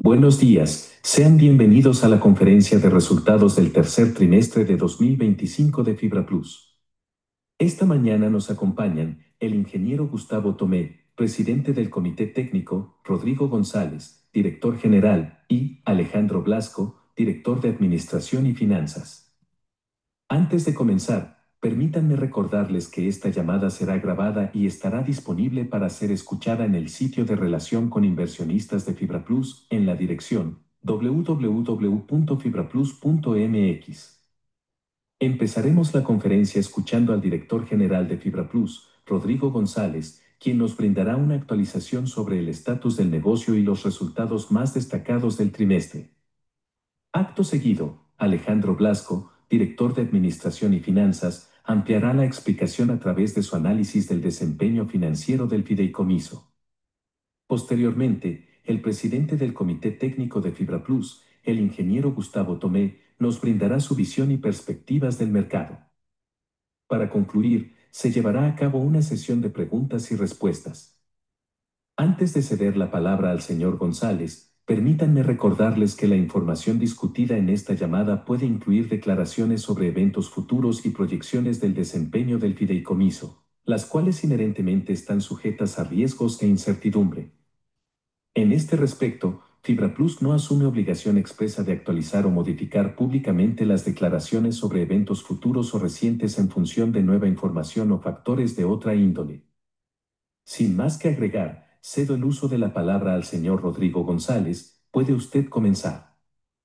Buenos días, sean bienvenidos a la conferencia de resultados del tercer trimestre de 2025 de Fibra Plus. Esta mañana nos acompañan el ingeniero Gustavo Tomé, presidente del Comité Técnico, Rodrigo González, director general, y Alejandro Blasco, director de Administración y Finanzas. Antes de comenzar, permítanme recordarles que esta llamada será grabada y estará disponible para ser escuchada en el sitio de relación con inversionistas de Fibra Plus en la dirección www.fibraplus.mx. Empezaremos la conferencia escuchando al director general de Fibra Plus, Rodrigo González, quien nos brindará una actualización sobre el estatus del negocio y los resultados más destacados del trimestre. Acto seguido, Alejandro Blasco, director de Administración y Finanzas, ampliará la explicación a través de su análisis del desempeño financiero del fideicomiso. Posteriormente, el presidente del Comité Técnico de Fibra Plus, el ingeniero Gustavo Tomé, nos brindará su visión y perspectivas del mercado. Para concluir, se llevará a cabo una sesión de preguntas y respuestas. Antes de ceder la palabra al señor González, permítanme recordarles que la información discutida en esta llamada puede incluir declaraciones sobre eventos futuros y proyecciones del desempeño del fideicomiso, las cuales inherentemente están sujetas a riesgos e incertidumbre. En este respecto, Fibra Plus no asume obligación expresa de actualizar o modificar públicamente las declaraciones sobre eventos futuros o recientes en función de nueva información o factores de otra índole. Sin más que agregar, cedo el uso de la palabra al señor Rodrigo González. Puede usted comenzar.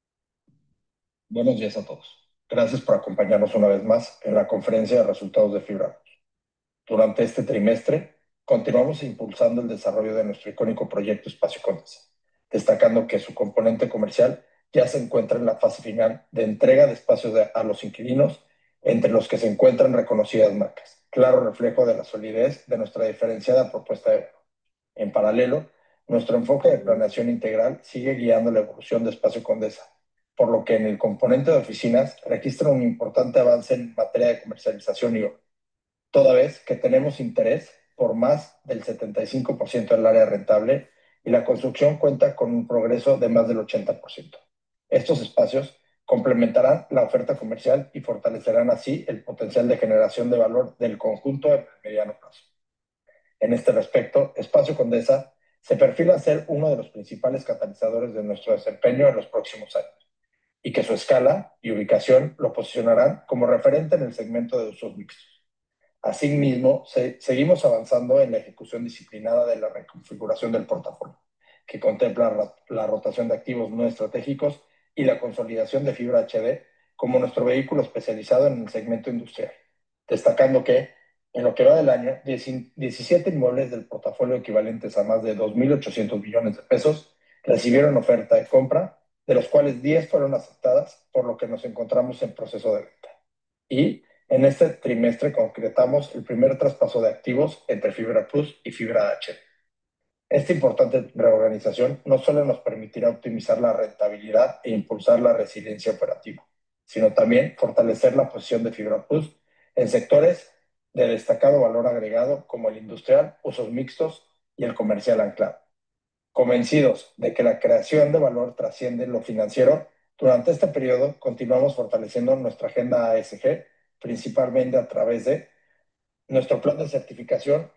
Buenos días a todos. Gracias por acompañarnos una vez más en la conferencia de resultados de Fibra. Durante este trimestre, continuamos impulsando el desarrollo de nuestro icónico proyecto Espacio Condesa, destacando que su componente comercial ya se encuentra en la fase final de entrega de espacios a los inquilinos, entre los que se encuentran reconocidas marcas, claro reflejo de la solidez de nuestra diferenciada propuesta de valor. En paralelo, nuestro enfoque de planeación integral sigue guiando la evolución de Espacio Condesa, por lo que en el componente de oficinas registra un importante avance en materia de comercialización y obra, toda vez que tenemos interés por más del 75% del área rentable y la construcción cuenta con un progreso de más del 80%. Estos espacios complementarán la oferta comercial y fortalecerán así el potencial de generación de valor del conjunto en el mediano plazo. En este respecto, Espacio Condesa se perfila ser uno de los principales catalizadores de nuestro desempeño en los próximos años y que su escala y ubicación lo posicionarán como referente en el segmento de usos mixtos. Asimismo, seguimos avanzando en la ejecución disciplinada de la reconfiguración del portafolio, que contempla la rotación de activos no estratégicos y la consolidación de fibra HD como nuestro vehículo especializado en el segmento industrial, destacando que, en lo que va del año, 17 inmuebles del portafolio equivalentes a más de 2.800 millones de pesos recibieron oferta de compra, de los cuales 10 fueron aceptadas, por lo que nos encontramos en proceso de venta. Y en este trimestre concretamos el primer traspaso de activos entre Fibra Plus y Fibra H. Esta importante reorganización no solo nos permitirá optimizar la rentabilidad e impulsar la resiliencia operativa, sino también fortalecer la posición de Fibra Plus en sectores de destacado valor agregado como el industrial, usos mixtos y el comercial anclado. Convencidos de que la creación de valor trasciende lo financiero, durante este periodo continuamos fortaleciendo nuestra agenda ASG, principalmente a través de nuestro plan de certificación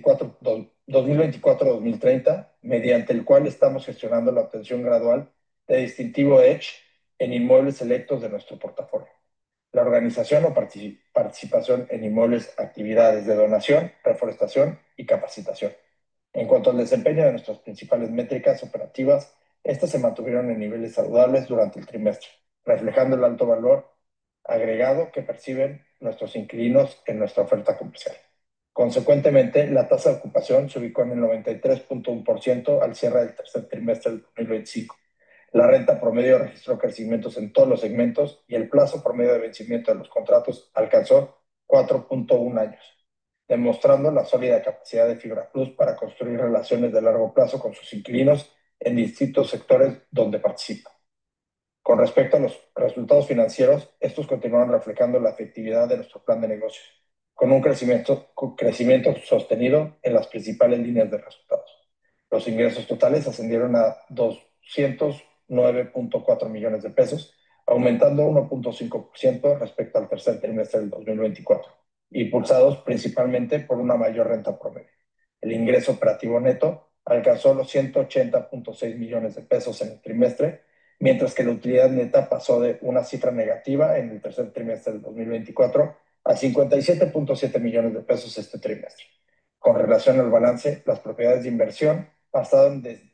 2024-2030, mediante el cual estamos gestionando la obtención gradual de distintivo Edge en inmuebles selectos de nuestro portafolio. La organización o participación en inmuebles, actividades de donación, reforestación y capacitación. En cuanto al desempeño de nuestras principales métricas operativas, estas se mantuvieron en niveles saludables durante el trimestre, reflejando el alto valor agregado que perciben nuestros inquilinos en nuestra oferta comercial. Consecuentemente, la tasa de ocupación se ubicó en el 93.1% al cierre del tercer trimestre del 2025. La renta promedio registró crecimientos en todos los segmentos y el plazo promedio de vencimiento de los contratos alcanzó 4.1 años, demostrando la sólida capacidad de Fibra Plus para construir relaciones de largo plazo con sus inquilinos en distintos sectores donde participa. Con respecto a los resultados financieros, estos continúan reflejando la efectividad de nuestro plan de negocios, con un crecimiento sostenido en las principales líneas de resultados. Los ingresos totales ascendieron a 209.4 millones de pesos, aumentando 1.5% respecto al tercer trimestre del 2024, impulsados principalmente por una mayor renta promedio. El ingreso operativo neto alcanzó los 180.6 millones de pesos en el trimestre, mientras que la utilidad neta pasó de una cifra negativa en el tercer trimestre del 2024 a 57.7 millones de pesos este trimestre. Con relación al balance, las propiedades de inversión pasaron de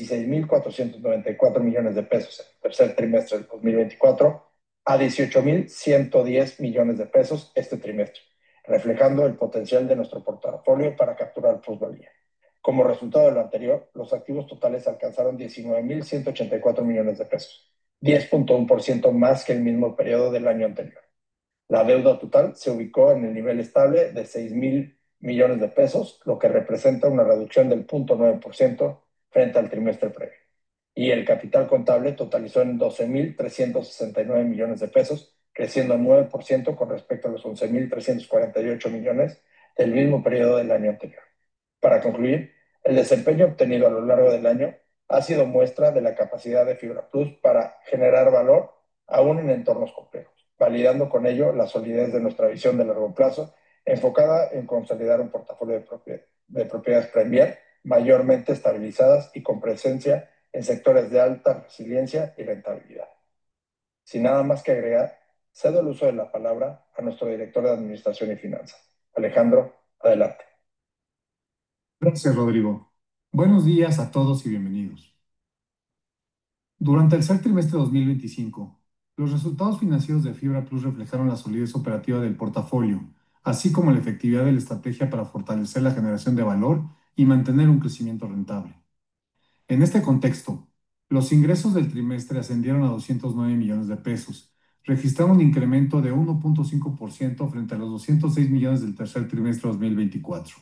16.494 millones de pesos en el tercer trimestre del 2024 a 18.110 millones de pesos este trimestre, reflejando el potencial de nuestro portafolio para capturar plusvalía. Como resultado de lo anterior, los activos totales alcanzaron 19.184 millones de pesos, 10.1% más que el mismo periodo del año anterior. La deuda total se ubicó en el nivel estable de 6.000 millones de pesos, lo que representa una reducción del 0.9% frente al trimestre previo. Y el capital contable totalizó en 12.369 millones de pesos, creciendo 9% con respecto a los 11.348 millones del mismo periodo del año anterior. Para concluir, el desempeño obtenido a lo largo del año ha sido muestra de la capacidad de Fibra Plus para generar valor aún en entornos complejos, validando con ello la solidez de nuestra visión de largo plazo, enfocada en consolidar un portafolio de propiedades Premier mayormente estabilizadas y con presencia en sectores de alta resiliencia y rentabilidad. Sin nada más que agregar, cedo el uso de la palabra a nuestro director de Administración y Finanzas. Alejandro, adelante. Gracias, Rodrigo. Buenos días a todos y bienvenidos. Durante el tercer trimestre de 2025, los resultados financieros de Fibra Plus reflejaron la solidez operativa del portafolio, así como la efectividad de la estrategia para fortalecer la generación de valor y mantener un crecimiento rentable. En este contexto, los ingresos del trimestre ascendieron a 209 millones de pesos, registrando un incremento de 1.5% frente a los 206 millones del tercer trimestre de 2024.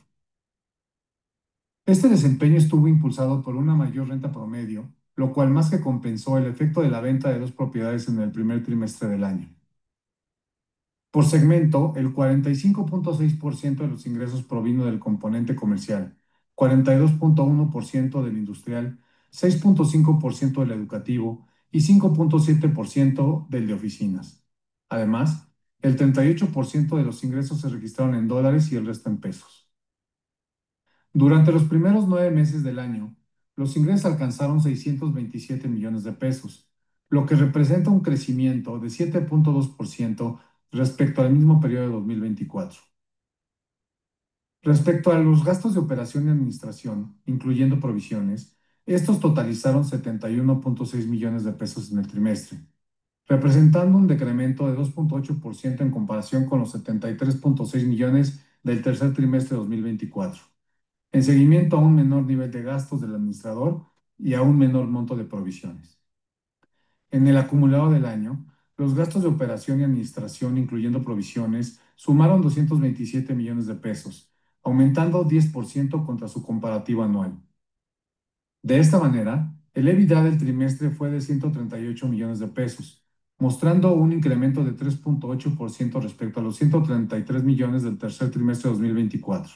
Este desempeño estuvo impulsado por una mayor renta promedio, lo cual más que compensó el efecto de la venta de dos propiedades en el primer trimestre del año. Por segmento, el 45.6% de los ingresos provino del componente comercial, 42.1% del industrial, 6.5% del educativo y 5.7% del de oficinas. Además, el 38% de los ingresos se registraron en dólares y el resto en pesos. Durante los primeros 9 meses del año, los ingresos alcanzaron 627 millones de pesos, lo que representa un crecimiento de 7.2% respecto al mismo periodo de 2024. Respecto a los gastos de operación y administración, incluyendo provisiones, estos totalizaron 71.6 millones de pesos en el trimestre, representando un decremento de 2.8% en comparación con los 73.6 millones del tercer trimestre de 2024. En seguimiento a un menor nivel de gastos del administrador y a un menor monto de provisiones. En el acumulado del año, los gastos de operación y administración, incluyendo provisiones, sumaron 227 millones de pesos, aumentando 10% contra su comparativo anual. De esta manera, el EBITDA del trimestre fue de 138 millones de pesos, mostrando un incremento de 3.8% respecto a los 133 millones del tercer trimestre de 2024.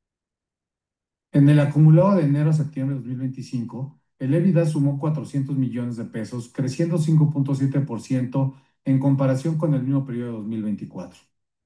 En el acumulado de enero a septiembre de 2025, el EBITDA sumó 400 millones de pesos, creciendo 5.7% en comparación con el mismo periodo de 2024.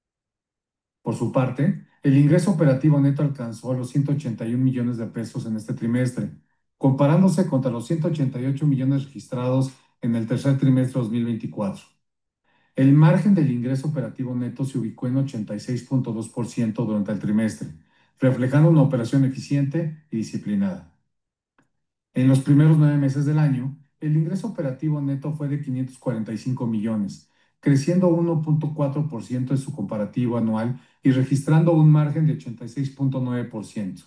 Por su parte, el ingreso operativo neto alcanzó los 181 millones de pesos en este trimestre, comparándose contra los 188 millones registrados en el tercer trimestre de 2024. El margen del ingreso operativo neto se ubicó en 86.2% durante el trimestre, reflejando una operación eficiente y disciplinada. En los primeros 9 meses del año, el ingreso operativo neto fue de 545 millones, creciendo 1.4% de su comparativo anual y registrando un margen de 86.9%.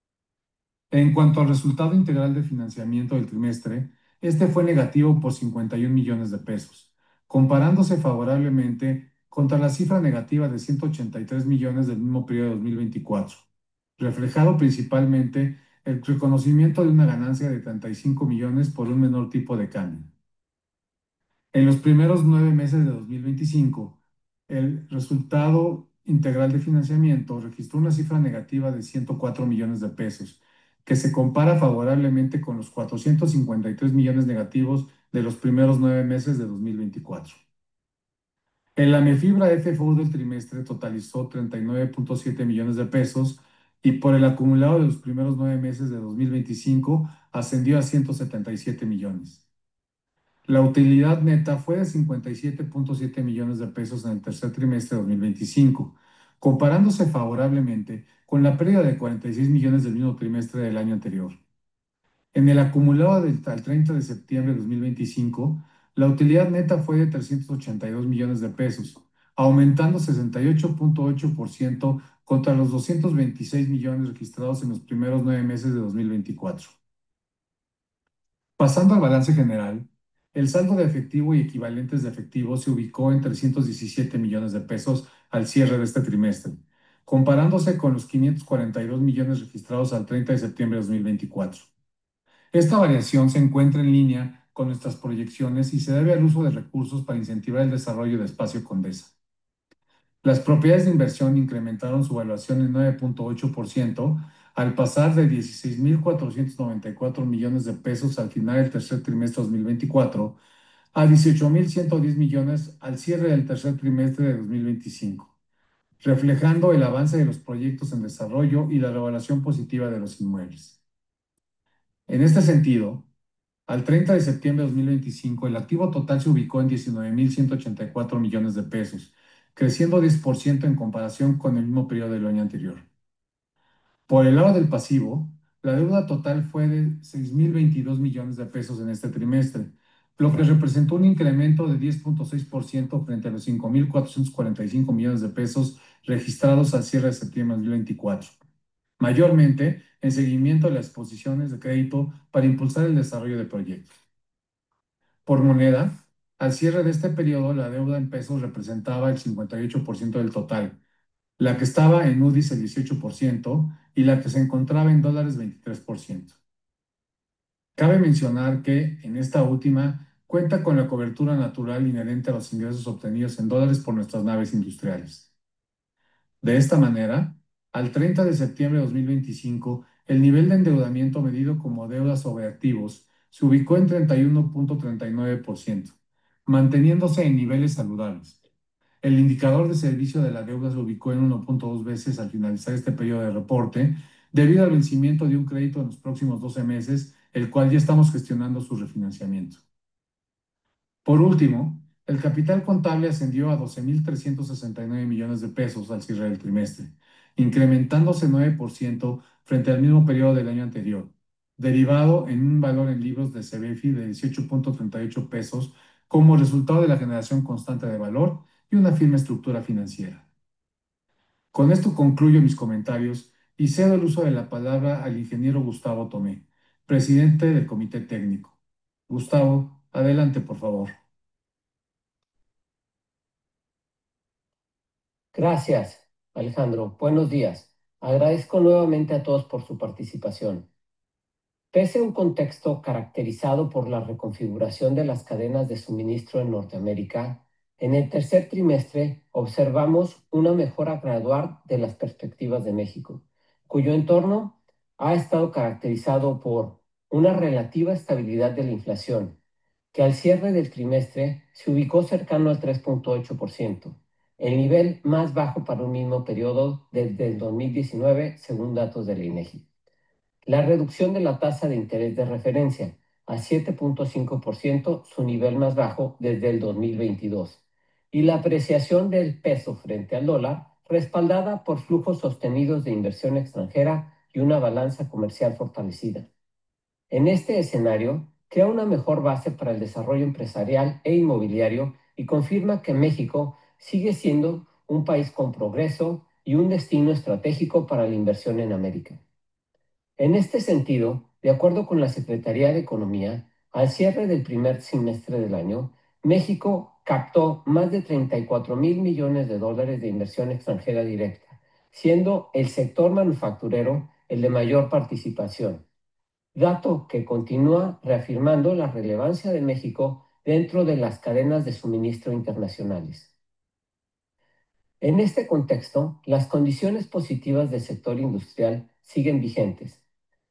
En cuanto al resultado integral de financiamiento del trimestre, este fue negativo por 51 millones de pesos, comparándose favorablemente contra la cifra negativa de 183 millones del mismo periodo de 2024, reflejado principalmente el reconocimiento de una ganancia de 35 millones por un menor tipo de cambio. En los primeros 9 meses de 2025, el resultado integral de financiamiento registró una cifra negativa de 104 millones de pesos, que se compara favorablemente con los 453 millones negativos de los primeros 9 meses de 2024. El Amefibra FFO del trimestre totalizó 39.7 millones de pesos y por el acumulado de los primeros 9 meses de 2025 ascendió a 177 millones. La utilidad neta fue de 57.7 millones de pesos en el tercer trimestre de 2025, comparándose favorablemente con la pérdida de 46 millones del mismo trimestre del año anterior. En el acumulado al 30 de septiembre de 2025, la utilidad neta fue de 382 millones de pesos, aumentando 68.8% contra los 226 millones registrados en los primeros 9 meses de 2024. Pasando al balance general, el saldo de efectivo y equivalentes de efectivo se ubicó en 317 millones de pesos al cierre de este trimestre, comparándose con los 542 millones registrados al 30 de septiembre de 2024. Esta variación se encuentra en línea con nuestras proyecciones y se debe al uso de recursos para incentivar el desarrollo de Espacio Condesa. Las propiedades de inversión incrementaron su valuación en 9.8% al pasar de 16.494 millones de pesos al final del tercer trimestre de 2024 a 18.110 millones al cierre del tercer trimestre de 2025, reflejando el avance de los proyectos en desarrollo y la revaluación positiva de los inmuebles. En este sentido, al 30 de septiembre de 2025, el activo total se ubicó en 19.184 millones de pesos, creciendo 10% en comparación con el mismo periodo del año anterior. Por el lado del pasivo, la deuda total fue de 6.022 millones de pesos en este trimestre, lo que representó un incremento de 10.6% frente a los 5.445 millones de pesos registrados al cierre de septiembre de 2024, mayormente en seguimiento de las exposiciones de crédito para impulsar el desarrollo de proyectos. Por moneda, al cierre de este periodo, la deuda en pesos representaba el 58% del total, la que estaba en UDIs el 18% y la que se encontraba en dólares 23%. Cabe mencionar que, en esta última, cuenta con la cobertura natural inherente a los ingresos obtenidos en dólares por nuestras naves industriales. De esta manera, al 30 de septiembre de 2025, el nivel de endeudamiento medido como deuda sobre activos se ubicó en 31.39%, manteniéndose en niveles saludables. El indicador de servicio de la deuda se ubicó en 1.2 veces al finalizar este periodo de reporte, debido al vencimiento de un crédito en los próximos 12 meses, el cual ya estamos gestionando su refinanciamiento. Por último, el capital contable ascendió a 12.369 millones de pesos al cierre del trimestre, incrementándose 9% frente al mismo periodo del año anterior, derivado en un valor en libros de CEBEFI de 18.38 pesos como resultado de la generación constante de valor y una firme estructura financiera. Con esto concluyo mis comentarios y cedo el uso de la palabra al ingeniero Gustavo Tomé, presidente del Comité Técnico. Gustavo, adelante, por favor. Gracias, Alejandro. Buenos días. Agradezco nuevamente a todos por su participación. Pese a un contexto caracterizado por la reconfiguración de las cadenas de suministro en Norteamérica, en el tercer trimestre observamos una mejora gradual de las perspectivas de México, cuyo entorno ha estado caracterizado por una relativa estabilidad de la inflación, que al cierre del trimestre se ubicó cercano al 3.8%, el nivel más bajo para un mismo periodo desde el 2019, según datos de la INEGI. La reducción de la tasa de interés de referencia a 7.5%, su nivel más bajo desde el 2022, y la apreciación del peso frente al dólar, respaldada por flujos sostenidos de inversión extranjera y una balanza comercial fortalecida. En este escenario, crea una mejor base para el desarrollo empresarial e inmobiliario y confirma que México sigue siendo un país con progreso y un destino estratégico para la inversión en América. En este sentido, de acuerdo con la Secretaría de Economía, al cierre del primer semestre del año, México captó más de 34.000 millones de dólares de inversión extranjera directa, siendo el sector manufacturero el de mayor participación, dato que continúa reafirmando la relevancia de México dentro de las cadenas de suministro internacionales. En este contexto, las condiciones positivas del sector industrial siguen vigentes.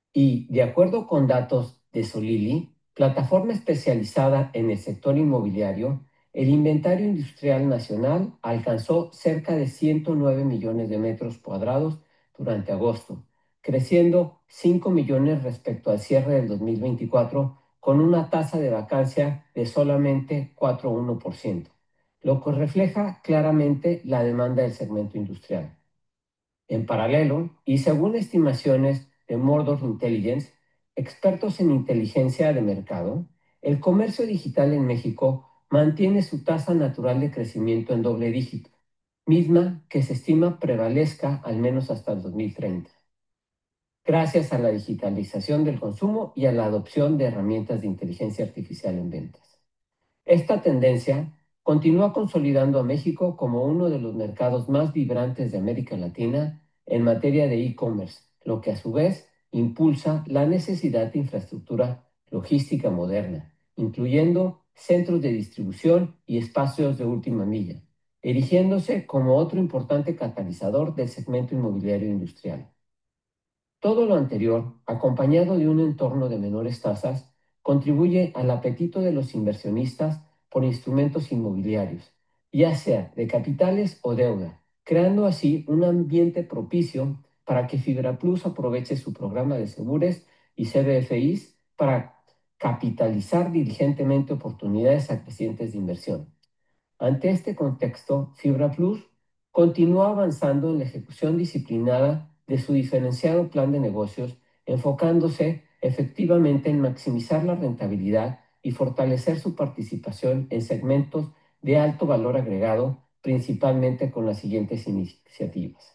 Y de acuerdo con datos de Solili, plataforma especializada en el sector inmobiliario, el inventario industrial nacional alcanzó cerca de 109 millones de metros cuadrados durante agosto, creciendo 5 millones respecto al cierre del 2024, con una tasa de vacancia de solamente 4,1%, lo que refleja claramente la demanda del segmento industrial. En paralelo, y según estimaciones de Mordor Intelligence, expertos en inteligencia de mercado, el comercio digital en México mantiene su tasa natural de crecimiento en doble dígito, misma que se estima prevalezca al menos hasta el 2030, gracias a la digitalización del consumo y a la adopción de herramientas de inteligencia artificial en ventas. Esta tendencia continúa consolidando a México como uno de los mercados más vibrantes de América Latina en materia de e-commerce, lo que a su vez impulsa la necesidad de infraestructura logística moderna, incluyendo centros de distribución y espacios de última milla, erigiéndose como otro importante catalizador del segmento inmobiliario industrial. Todo lo anterior, acompañado de un entorno de menores tasas, contribuye al apetito de los inversionistas por instrumentos inmobiliarios, ya sea de capitales o deuda, creando así un ambiente propicio para que Fibra Plus aproveche su programa de Segures y CBFIs para capitalizar diligentemente oportunidades crecientes de inversión. Ante este contexto, Fibra Plus continúa avanzando en la ejecución disciplinada de su diferenciado plan de negocios, enfocándose efectivamente en maximizar la rentabilidad y fortalecer su participación en segmentos de alto valor agregado, principalmente con las siguientes iniciativas.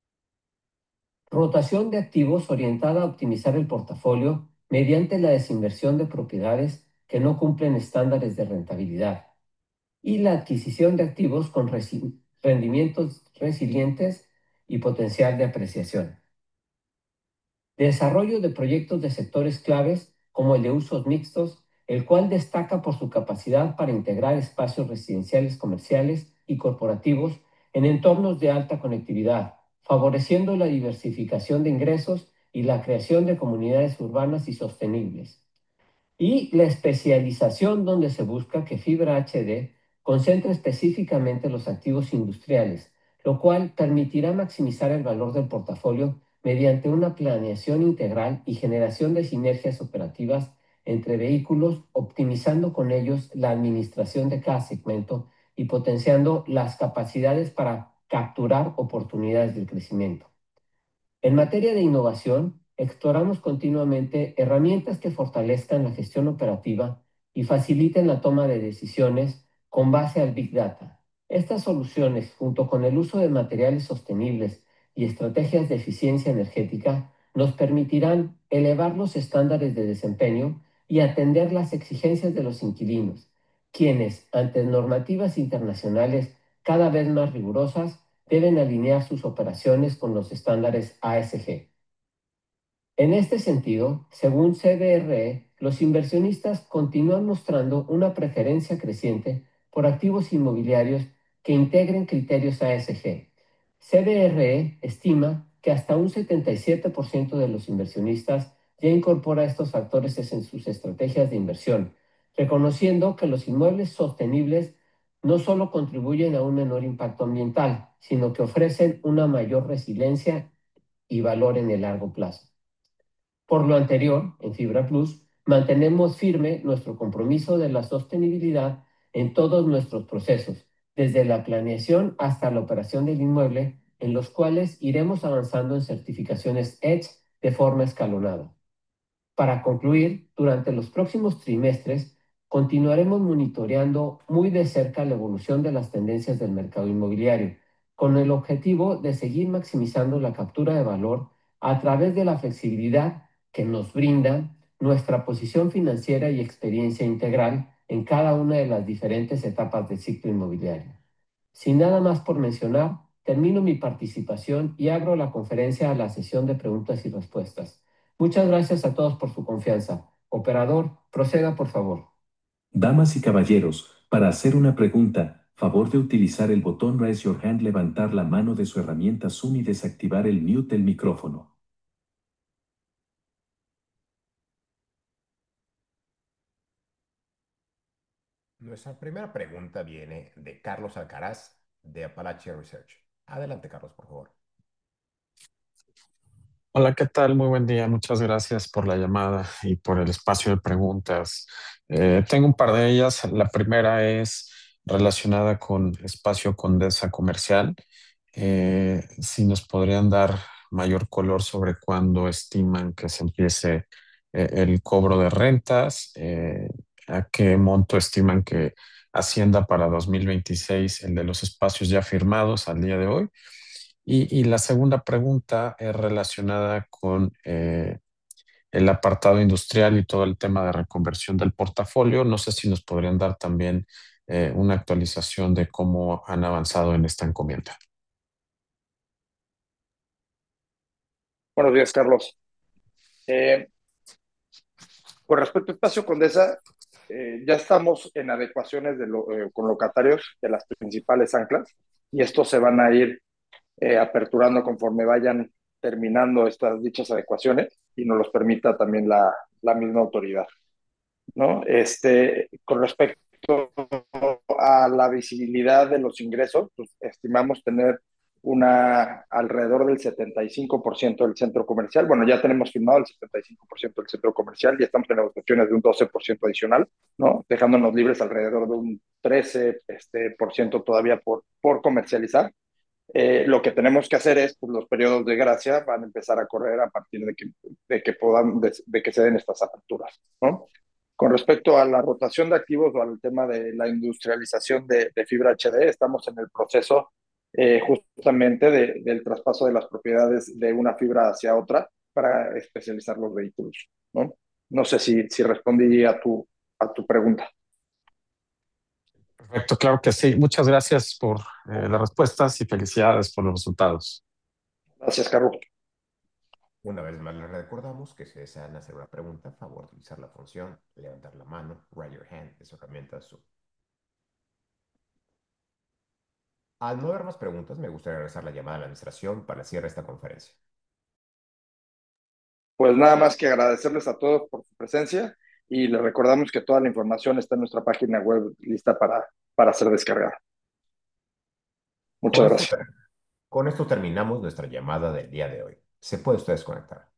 Rotación de activos orientada a optimizar el portafolio mediante la desinversión de propiedades que no cumplen estándares de rentabilidad y la adquisición de activos con rendimientos resilientes y potencial de apreciación. Desarrollo de proyectos de sectores claves como el de usos mixtos, el cual destaca por su capacidad para integrar espacios residenciales, comerciales y corporativos en entornos de alta conectividad, favoreciendo la diversificación de ingresos y la creación de comunidades urbanas y sostenibles. Y la especialización donde se busca que Fibra HD concentre específicamente los activos industriales, lo cual permitirá maximizar el valor del portafolio mediante una planeación integral y generación de sinergias operativas entre vehículos, optimizando con ellos la administración de cada segmento y potenciando las capacidades para capturar oportunidades del crecimiento. En materia de innovación, exploramos continuamente herramientas que fortalezcan la gestión operativa y faciliten la toma de decisiones con base al Big Data. Estas soluciones, junto con el uso de materiales sostenibles y estrategias de eficiencia energética, nos permitirán elevar los estándares de desempeño y atender las exigencias de los inquilinos, quienes, ante normativas internacionales cada vez más rigurosas, deben alinear sus operaciones con los estándares ASG. En este sentido, según CBRE, los inversionistas continúan mostrando una preferencia creciente por activos inmobiliarios que integren criterios ASG. CBRE estima que hasta un 77% de los inversionistas ya incorpora estos factores en sus estrategias de inversión, reconociendo que los inmuebles sostenibles no solo contribuyen a un menor impacto ambiental, sino que ofrecen una mayor resiliencia y valor en el largo plazo. Por lo anterior, en Fibra Plus, mantenemos firme nuestro compromiso de la sostenibilidad en todos nuestros procesos, desde la planeación hasta la operación del inmueble, en los cuales iremos avanzando en certificaciones EDGE de forma escalonada. Para concluir, durante los próximos trimestres, continuaremos monitoreando muy de cerca la evolución de las tendencias del mercado inmobiliario, con el objetivo de seguir maximizando la captura de valor a través de la flexibilidad que nos brinda nuestra posición financiera y experiencia integral en cada una de las diferentes etapas del ciclo inmobiliario. Sin nada más por mencionar, termino mi participación y abro la conferencia a la sesión de preguntas y respuestas. Muchas gracias a todos por su confianza. Operador, proceda por favor. Damas y caballeros, para hacer una pregunta, favor de utilizar el botón Raise Your Hand, levantar la mano de su herramienta Zoom y desactivar el mute del micrófono. Nuestra primera pregunta viene de Carlos Alcaraz, de Apalache Research. Adelante, Carlos, por favor. Hola, ¿qué tal? Muy buen día. Muchas gracias por la llamada y por el espacio de preguntas. Tengo un par de ellas. La primera es relacionada con Espacio Condesa Comercial. Si nos podrían dar mayor color sobre cuándo estiman que se empiece el cobro de rentas, a qué monto estiman que ascienda para 2026 el de los espacios ya firmados al día de hoy. Y la segunda pregunta es relacionada con el apartado industrial y todo el tema de reconversión del portafolio. No sé si nos podrían dar también una actualización de cómo han avanzado en esta encomienda. Buenos días, Carlos. Eh, con respecto a Espacio Condesa, ya estamos en adecuaciones con locatarios de las principales anclas y estos se van a ir aperturando conforme vayan terminando estas dichas adecuaciones y nos los permita también la misma autoridad, ¿no? Con respecto a la visibilidad de los ingresos, pues, estimamos tener alrededor del 75% del centro comercial. Bueno, ya tenemos firmado el 75% del centro comercial y estamos en negociaciones de un 12% adicional, ¿no? Dejándonos libres alrededor de un 13% por ciento todavía por comercializar. Lo que tenemos que hacer es, pues, los periodos de gracia van a empezar a correr a partir de que se den estas aperturas, ¿no? Con respecto a la rotación de activos o al tema de la industrialización de fibra HD, estamos en el proceso justamente del traspaso de las propiedades de una fibra hacia otra para especializar los vehículos, ¿no? No sé si respondí a tu pregunta. Perfecto, claro que sí. Muchas gracias por las respuestas y felicidades por los resultados. Gracias, Carlos. Una vez más, les recordamos que si desean hacer una pregunta, favor de utilizar la función levantar la mano, raise your hand, de su herramienta Zoom. Al no haber más preguntas, me gustaría regresar la llamada a la administración para el cierre de esta conferencia. Pues nada más que agradecerles a todos por su presencia y les recordamos que toda la información está en nuestra página web lista para ser descargada. Muchas Con esto, gracias. con esto terminamos nuestra llamada del día de hoy. Se puede usted desconectar.